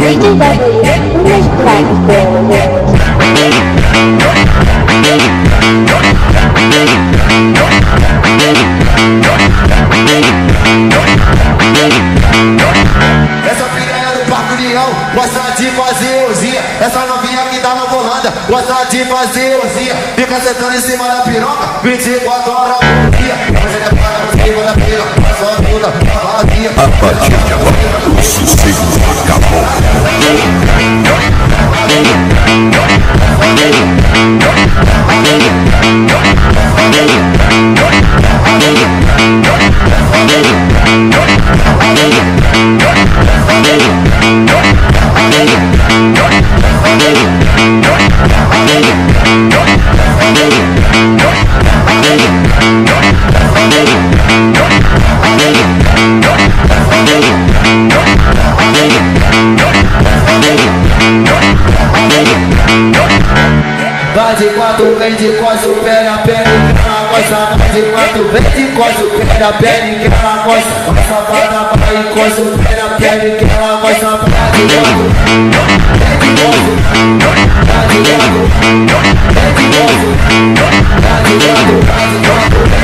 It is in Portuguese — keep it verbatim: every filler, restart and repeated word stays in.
D J W, English Black Essa piranha do Parque União gosta de fazer ozinha. Essa novinha que tá na volanda gosta de fazer ozinha. Fica sentando em cima da piroca vinte e quatro horas por dia. Mas ele é para você, cima da piroca, só toda a vazia. A partir de agora, o sossego acabou. Vai de quatro, vem de quatro, pé na perna que ela gosta. Vai de quatro, vem de quatro, pé na perna que ela gosta. Vai safada, vai e encosta o pé na perna que ela gosta. Vai de quatro, vem de quatro, vai de quatro, vem de quatro, vai de quatro, vai de quatro.